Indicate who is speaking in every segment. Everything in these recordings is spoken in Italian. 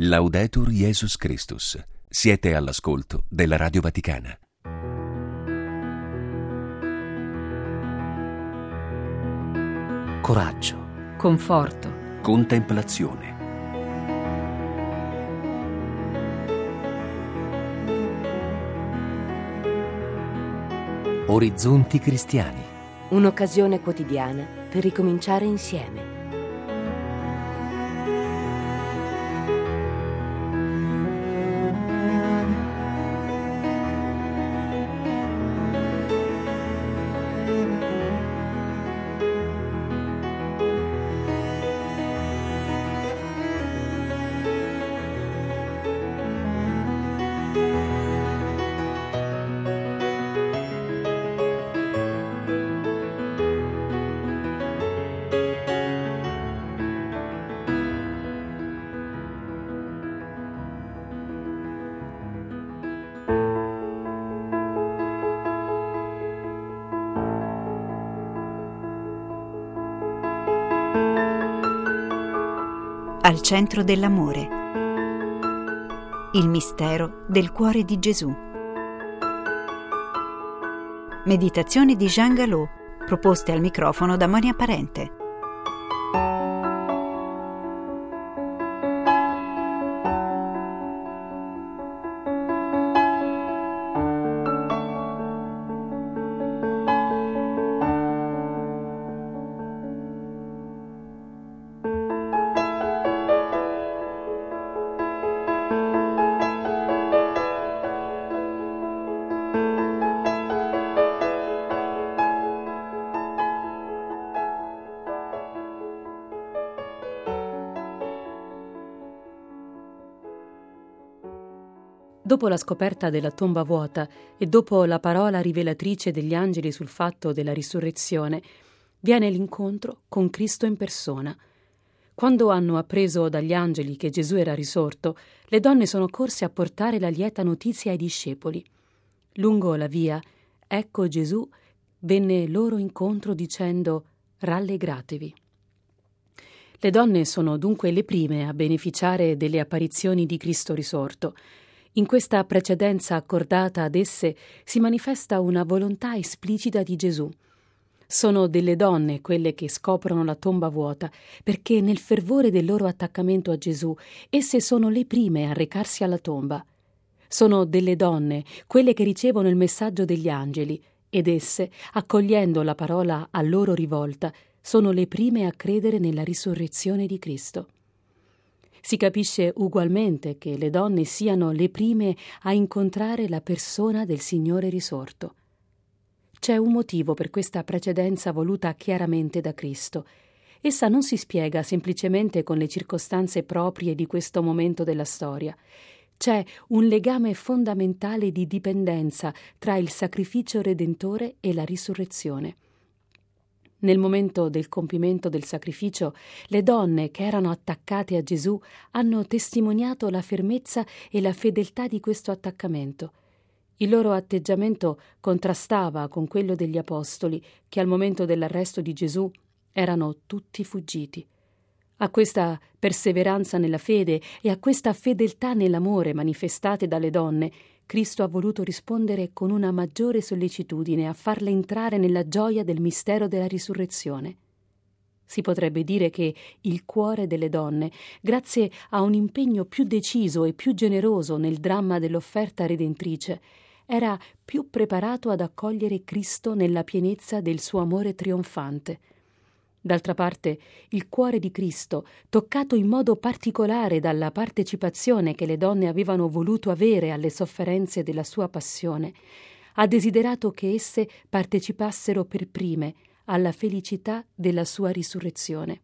Speaker 1: Laudetur Jesus Christus. Siete all'ascolto della Radio Vaticana.
Speaker 2: Coraggio,
Speaker 3: conforto,
Speaker 1: Contemplazione.
Speaker 2: orizzonti cristiani.
Speaker 4: Un'occasione quotidiana per ricominciare insieme.
Speaker 5: Al centro dell'amore. Il mistero del cuore di Gesù. Meditazioni di Jean Galot, proposte al microfono da Monia Parente.
Speaker 3: Dopo la scoperta della tomba vuota e dopo la parola rivelatrice degli angeli sul fatto della risurrezione, viene l'incontro con Cristo in persona. Quando hanno appreso dagli angeli che Gesù era risorto, le donne sono corse a portare la lieta notizia ai discepoli. Lungo la via, ecco Gesù venne loro incontro dicendo: «Rallegratevi». Le donne sono dunque le prime a beneficiare delle apparizioni di Cristo risorto. In questa precedenza accordata ad esse si manifesta una volontà esplicita di Gesù. Sono delle donne quelle che scoprono la tomba vuota, perché nel fervore del loro attaccamento a Gesù esse sono le prime a recarsi alla tomba. Sono delle donne quelle che ricevono il messaggio degli angeli, ed esse, accogliendo la parola a loro rivolta, sono le prime a credere nella risurrezione di Cristo. Si capisce ugualmente che le donne siano le prime a incontrare la persona del Signore risorto. C'è un motivo per questa precedenza voluta chiaramente da Cristo. Essa non si spiega semplicemente con le circostanze proprie di questo momento della storia. C'è un legame fondamentale di dipendenza tra il sacrificio redentore e la risurrezione. Nel momento del compimento del sacrificio, le donne che erano attaccate a Gesù hanno testimoniato la fermezza e la fedeltà di questo attaccamento. Il loro atteggiamento contrastava con quello degli apostoli, che al momento dell'arresto di Gesù erano tutti fuggiti. A questa perseveranza nella fede e a questa fedeltà nell'amore manifestate dalle donne, Cristo ha voluto rispondere con una maggiore sollecitudine a farle entrare nella gioia del mistero della risurrezione. Si potrebbe dire che il cuore delle donne, grazie a un impegno più deciso e più generoso nel dramma dell'offerta redentrice, era più preparato ad accogliere Cristo nella pienezza del suo amore trionfante. D'altra parte, il cuore di Cristo, toccato in modo particolare dalla partecipazione che le donne avevano voluto avere alle sofferenze della sua passione, ha desiderato che esse partecipassero per prime alla felicità della sua risurrezione.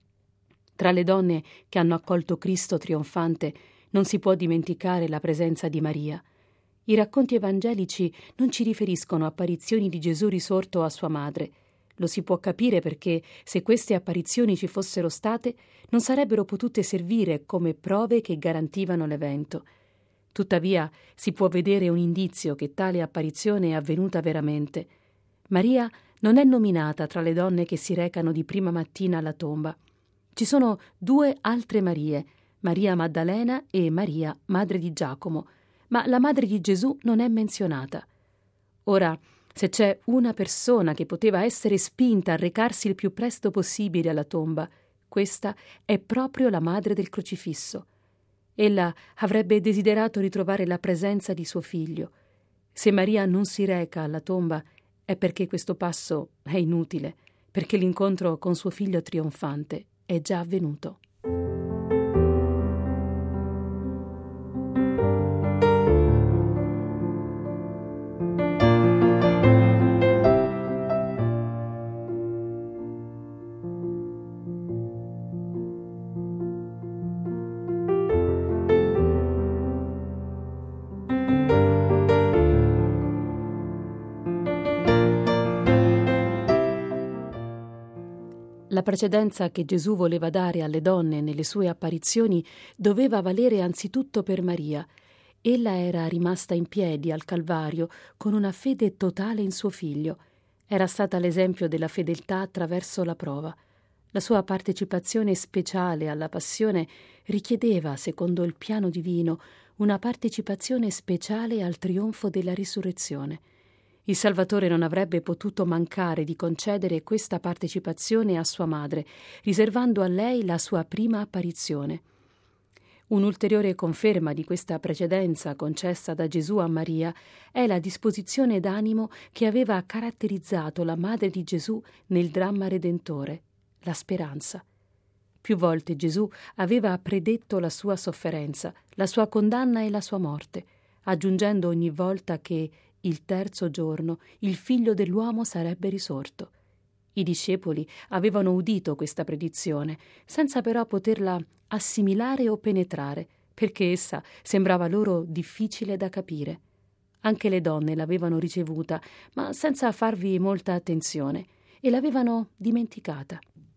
Speaker 3: Tra le donne che hanno accolto Cristo trionfante non si può dimenticare la presenza di Maria. I racconti evangelici non ci riferiscono apparizioni di Gesù risorto a sua madre. Lo si può capire perché, se queste apparizioni ci fossero state, non sarebbero potute servire come prove che garantivano l'evento. Tuttavia, si può vedere un indizio che tale apparizione è avvenuta veramente. Maria non è nominata tra le donne che si recano di prima mattina alla tomba. Ci sono 2 altre Marie, Maria Maddalena e Maria, madre di Giacomo, ma la madre di Gesù non è menzionata. Ora, se c'è una persona che poteva essere spinta a recarsi il più presto possibile alla tomba, questa è proprio la madre del crocifisso. Ella avrebbe desiderato ritrovare la presenza di suo figlio. Se Maria non si reca alla tomba è perché questo passo è inutile, perché l'incontro con suo figlio trionfante è già avvenuto. La precedenza che Gesù voleva dare alle donne nelle sue apparizioni doveva valere anzitutto per Maria. Ella era rimasta in piedi al Calvario con una fede totale in suo figlio. Era stata l'esempio della fedeltà attraverso la prova. La sua partecipazione speciale alla passione richiedeva, secondo il piano divino, una partecipazione speciale al trionfo della risurrezione. Il Salvatore non avrebbe potuto mancare di concedere questa partecipazione a sua madre, riservando a lei la sua prima apparizione. Un'ulteriore conferma di questa precedenza concessa da Gesù a Maria è la disposizione d'animo che aveva caratterizzato la madre di Gesù nel dramma redentore, la speranza. Più volte Gesù aveva predetto la sua sofferenza, la sua condanna e la sua morte, aggiungendo ogni volta che il terzo giorno il figlio dell'uomo sarebbe risorto. I discepoli avevano udito questa predizione, senza però poterla assimilare o penetrare, perché essa sembrava loro difficile da capire. Anche le donne l'avevano ricevuta, ma senza farvi molta attenzione, e l'avevano dimenticata.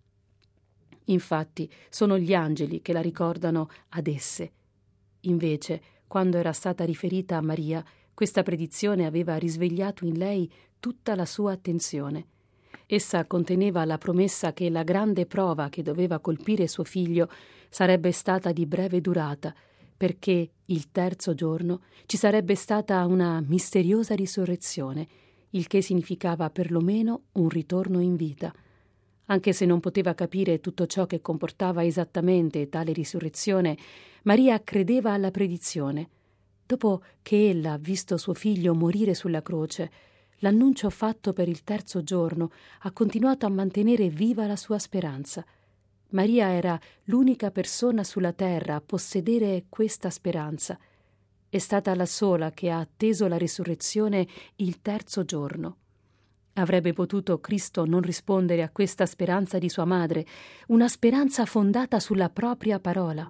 Speaker 3: Infatti, sono gli angeli che la ricordano ad esse. Invece, quando era stata riferita a Maria, questa predizione aveva risvegliato in lei tutta la sua attenzione. Essa conteneva la promessa che la grande prova che doveva colpire suo figlio sarebbe stata di breve durata, perché il terzo giorno ci sarebbe stata una misteriosa risurrezione, il che significava perlomeno un ritorno in vita. Anche se non poteva capire tutto ciò che comportava esattamente tale risurrezione, Maria credeva alla predizione. Dopo che ella ha visto suo figlio morire sulla croce, l'annuncio fatto per il terzo giorno ha continuato a mantenere viva la sua speranza. Maria era l'unica persona sulla terra a possedere questa speranza. È stata la sola che ha atteso la risurrezione il terzo giorno. Avrebbe potuto Cristo non rispondere a questa speranza di sua madre, una speranza fondata sulla propria parola?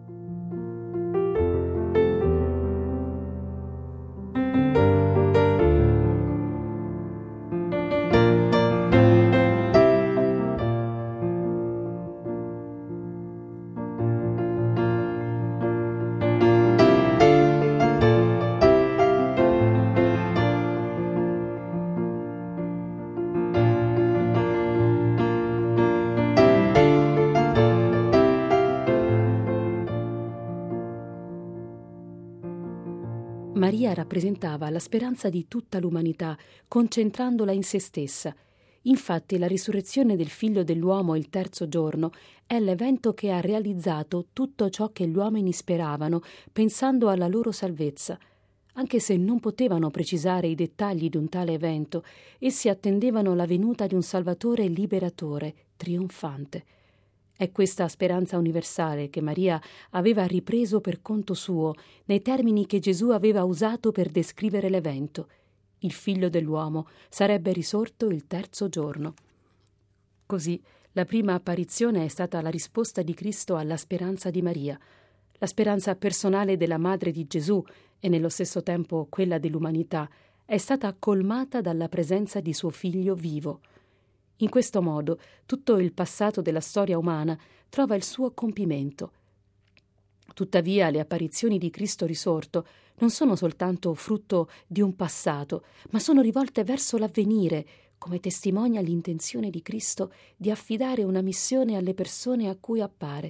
Speaker 3: Maria rappresentava la speranza di tutta l'umanità, concentrandola in se stessa. Infatti la risurrezione del figlio dell'uomo il terzo giorno è l'evento che ha realizzato tutto ciò che gli uomini speravano, pensando alla loro salvezza. Anche se non potevano precisare i dettagli di un tale evento, essi attendevano la venuta di un Salvatore liberatore, trionfante. È questa speranza universale che Maria aveva ripreso per conto suo nei termini che Gesù aveva usato per descrivere l'evento. Il figlio dell'uomo sarebbe risorto il terzo giorno. Così la prima apparizione è stata la risposta di Cristo alla speranza di Maria, la speranza personale della madre di Gesù e nello stesso tempo quella dell'umanità è stata colmata dalla presenza di suo figlio vivo. In questo modo tutto il passato della storia umana trova il suo compimento. Tuttavia le apparizioni di Cristo risorto non sono soltanto frutto di un passato, ma sono rivolte verso l'avvenire, come testimonia l'intenzione di Cristo di affidare una missione alle persone a cui appare,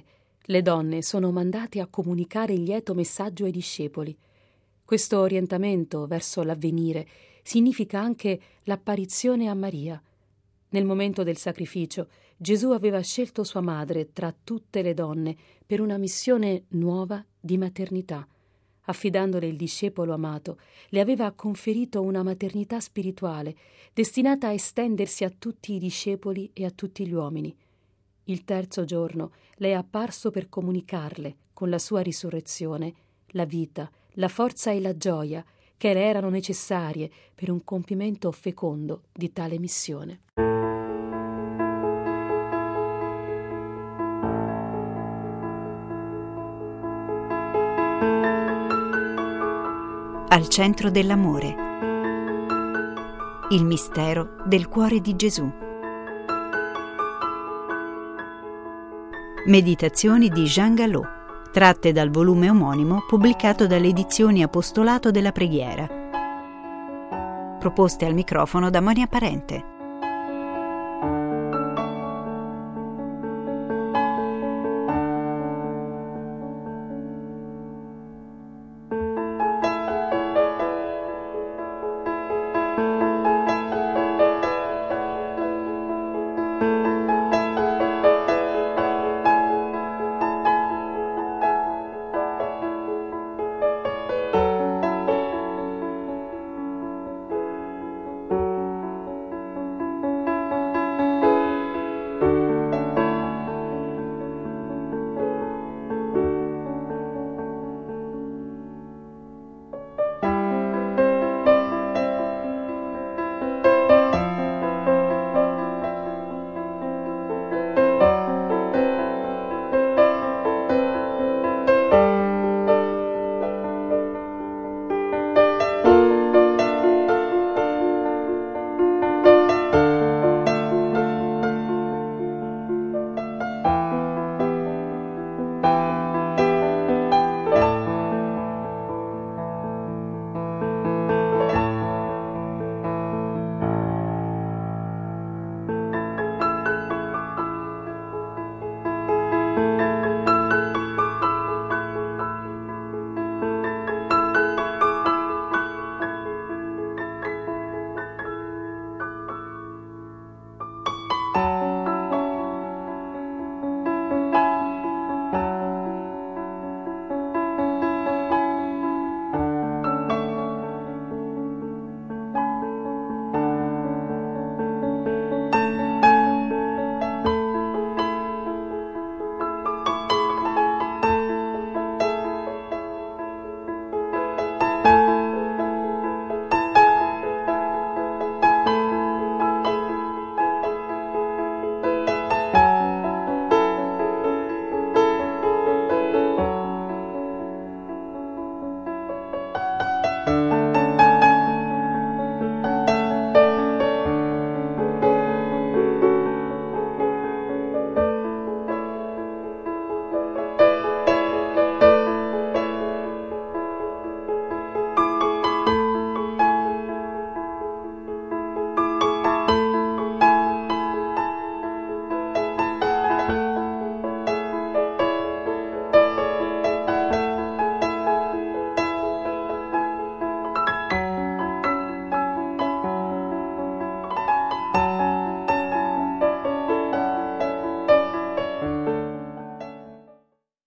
Speaker 3: Le donne sono mandate a comunicare il lieto messaggio ai discepoli. Questo orientamento verso l'avvenire significa anche l'apparizione a Maria. Nel momento del sacrificio, Gesù aveva scelto sua madre tra tutte le donne per una missione nuova di maternità. Affidandole il discepolo amato, le aveva conferito una maternità spirituale destinata a estendersi a tutti i discepoli e a tutti gli uomini. Il terzo giorno le è apparso per comunicarle, con la sua risurrezione, la vita, la forza e la gioia che le erano necessarie per un compimento fecondo di tale missione.
Speaker 5: Al centro dell'amore. Il mistero del cuore di Gesù. Meditazioni di Jean Galot, tratte dal volume omonimo pubblicato dalle edizioni Apostolato della Preghiera. Proposte al microfono da Monia Parente.